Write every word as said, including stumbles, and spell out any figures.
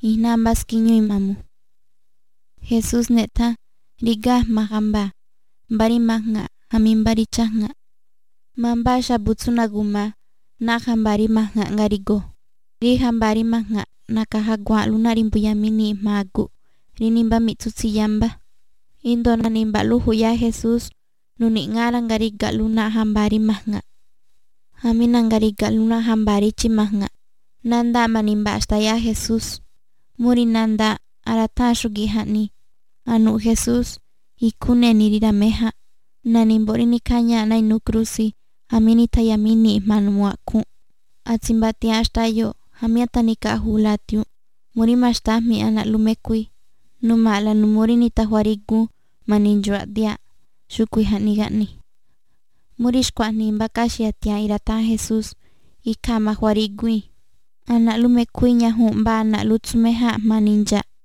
inambas kiñuy mamu. Jesus neta riga magamba bari magna hamin bari chahna. Mamba shabutsuna guma na hambari magna ngarigo. Ri hambari magna nakahagwa luna rimbuyamini magu. Rinimba mitsutsi yamba. Indo nanimba luhu ya Jesus nuni ngara ngariga luna hambari magna. Hamina ngariga luna hambari chimagna. Nanda manimba hasta ya Jesus. Muri nanda aratashu gihani. Anu Jesus ikune nirirameha. Nanimbori nikanya na inu krusi. Hamini tayamini manuaku. Atsimbati hasta yo. Hamiata nikahulatyu. Muri mashtahmi anak lumekui. Numala numuri nitahwarigu maninjua dia. Shukui hanigani. Muri shkwani mbakashi atia irata Jesus. Ika mahwarigui. Anak lumekui nyahu mba anak lutsumeha maninja.